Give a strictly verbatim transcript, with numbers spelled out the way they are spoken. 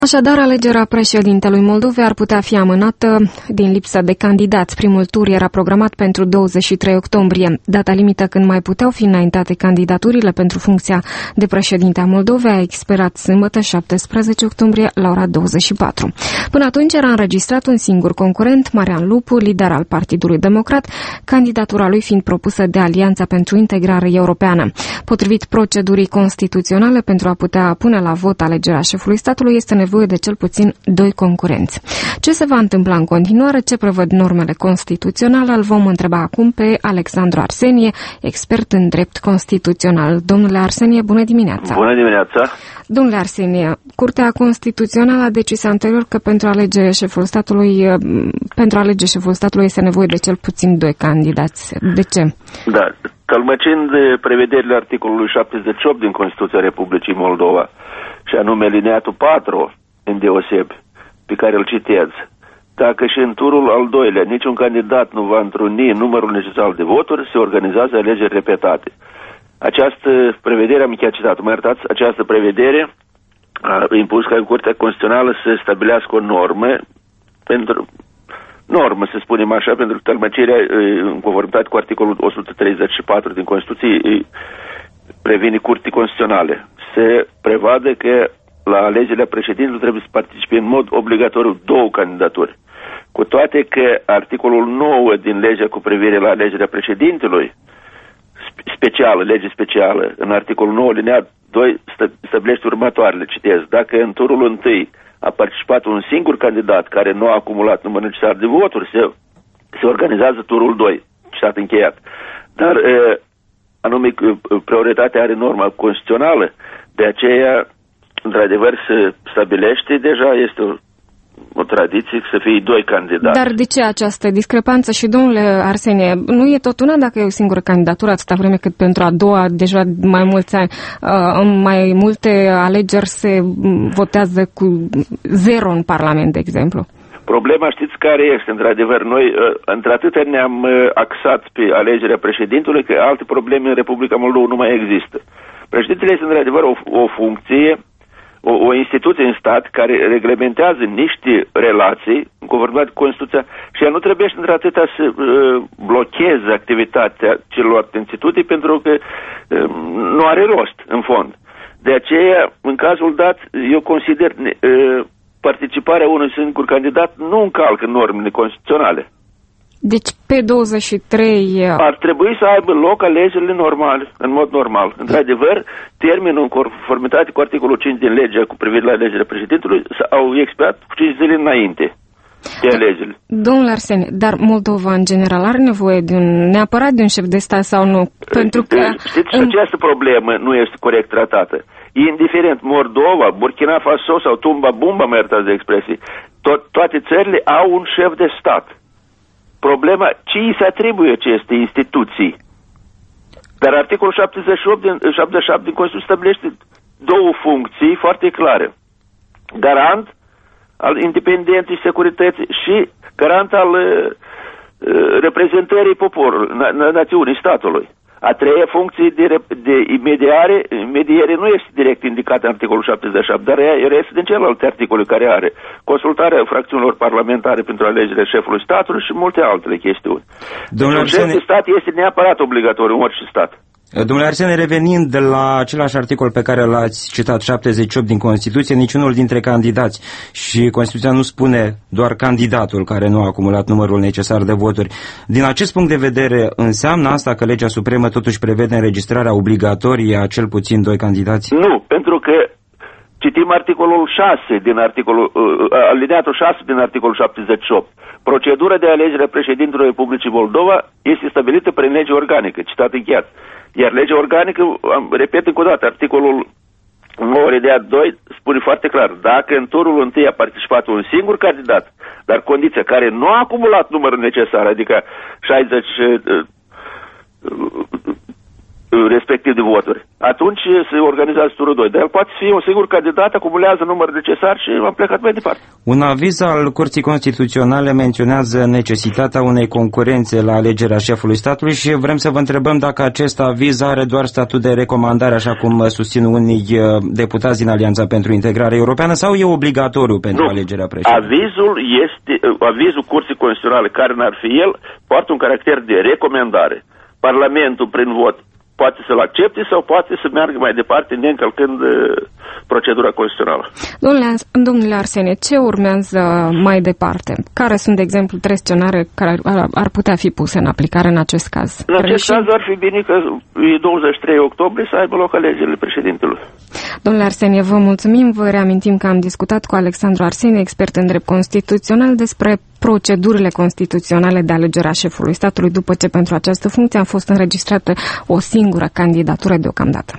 Așadar, alegerea președintelui Moldovei ar putea fi amânată din lipsă de candidați. Primul tur era programat pentru douăzeci și trei octombrie, data limită când mai puteau fi înaintate candidaturile pentru funcția de președinte a Moldovei a expirat sâmbătă șaptesprezece octombrie la ora douăzeci și patru. Până atunci era înregistrat un singur concurent, Marian Lupu, lider al Partidului Democrat, candidatura lui fiind propusă de Alianța pentru Integrare Europeană. Potrivit procedurii constituționale, pentru a putea pune la vot alegerea șefului statului, este nevoie de cel puțin doi concurenți. Ce se va întâmpla în continuare, ce prevăd normele constituționale, îl vom întreba acum pe Alexandru Arsenie, expert în drept constituțional. Domnule Arsenie, bună dimineața! Bună dimineața! Domnule Arsenie, Curtea Constituțională a decis anterior că pentru a alege șeful statului, pentru a alege șeful statului este nevoie de cel puțin doi candidați. De ce? Da, tălmăcind prevederile articolului șaptezeci și opt din Constituția Republicii Moldova, și anume alineatul patru, îndeosebi, pe care îl citez, dacă și în turul al doilea niciun candidat nu va întruni numărul necesar de voturi, se organizează alegeri repetate. Această prevedere, am chiar citat, mă iertați, această prevedere a impus ca Curtea Constituțională să stabilească o normă, pentru, normă, să spunem așa, pentru că tălmăcirea, în conformitate cu articolul o sută treizeci și patru din Constituție, previne Curții Constituționale. Se prevede că la alegerea președintelui trebuie să participe în mod obligatoriu două candidaturi. Cu toate că articolul nouă din legea cu privire la alegerea președintelui, specială, lege specială, în articolul nouă, alineat doi, stabilește următoarele, citez, dacă în turul întâi a participat un singur candidat care nu a acumulat numărul necesar de voturi, se, se organizează turul doi, citat încheiat. Dar, e, anume, prioritatea are norma constituțională, de aceea, într-adevăr, se stabilește deja, este o, o tradiție să fie doi candidați. Dar de ce această discrepanță? Și, domnule Arsenie, nu e tot una dacă e o singură candidatură atâta vreme cât pentru a doua, deja mai mulți ani, în mai multe alegeri se votează cu zero în Parlament, de exemplu? Problema știți care este, într-adevăr, noi într-atât ne-am axat pe alegerea președintelui că alte probleme în Republica Moldova nu mai există. Președintele este, într-adevăr, o, o funcție, o, o instituție în stat care reglementează niște relații în conformitate cu Constituția și ea nu trebuie, într-atâta, să uh, blocheze activitatea celorlalte instituții pentru că uh, nu are rost, în fond. De aceea, în cazul dat, eu consider uh, participarea unui singur candidat nu încalcă normele constituționale. Deci pe douăzeci și trei... Ar trebui să aibă loc alegerile normale, în mod normal. Într-adevăr, termenul în conformitate cu articolul cinci din legea cu privire la alegerea președintelui au expirat cu cinci zile înainte de alegeri. Domnule Arsenie, dar Moldova în general are nevoie de un, neapărat de un șef de stat sau nu? Pentru că... Știți, în... această problemă nu este corect tratată. Indiferent Moldova, Burkina Faso sau Tumba Bumba, mă iertați de expresii, to- toate țările au un șef de stat. Problema, ce îi se atribuie aceste instituții? Dar articolul șaptezeci și opt din, șaptezeci și șapte din Constituție stabilește două funcții foarte clare. Garant al independenței și securității și garant al uh, reprezentării poporului, na- națiunii, statului. A treia funcție de, de imediare, mediere nu este direct indicată în articolul șaptezeci și șapte, dar ea este din celelalte articole care are consultarea fracțiunilor parlamentare pentru alegerea șefului statului și multe altele chestiuni. Deci, un șef de stat este neapărat obligatoriu în orice stat. Domnule Arsenie, revenind de la același articol pe care l-ați citat, șaptezeci și opt din Constituție, niciunul dintre candidați, și Constituția nu spune doar candidatul care nu a acumulat numărul necesar de voturi. Din acest punct de vedere, înseamnă asta că legea supremă totuși prevede înregistrarea obligatorie a cel puțin doi candidați? Nu, pentru că citim articolul șase din articolul, uh, alineatul șase din articolul șaptezeci și opt. Procedura de alegere a președintelui Republicii Moldova este stabilită prin lege organică, citat încheiat. Iar legea organică, repet încă o dată, articolul nouă de doi spune foarte clar, dacă în turul întâi a participat un singur candidat, dar condiția care nu a acumulat numărul necesar, adică șaizeci, respectiv de voturi. Atunci se organizează turul doi. Dar el poate fi un singur candidat, acumulează număr necesar și am plecat mai departe. Un aviz al Curții Constituționale menționează necesitatea unei concurențe la alegerea șefului statului și vrem să vă întrebăm dacă acest aviz are doar statut de recomandare, așa cum susțin unii deputați din Alianța pentru Integrare Europeană, sau e obligatoriu pentru nu. alegerea președintelui? Avizul este, avizul Curții Constituționale, care n-ar fi el, poartă un caracter de recomandare. Parlamentul, prin vot, poate să-l accepte sau poate să meargă mai departe, neîncălcând procedura constituțională. Domnule, domnule Arsenie, ce urmează mai departe? Care sunt, de exemplu, trei scenarii care ar, ar putea fi puse în aplicare în acest caz? În acest caz ar fi bine că douăzeci și trei octombrie să aibă loc alegerile președintelui. Domnule Arsenie, vă mulțumim. Vă reamintim că am discutat cu Alexandru Arsenie, expert în drept constituțional, despre procedurile constituționale de alegere a șefului statului, după ce pentru această funcție a fost înregistrată o singură candidatură deocamdată.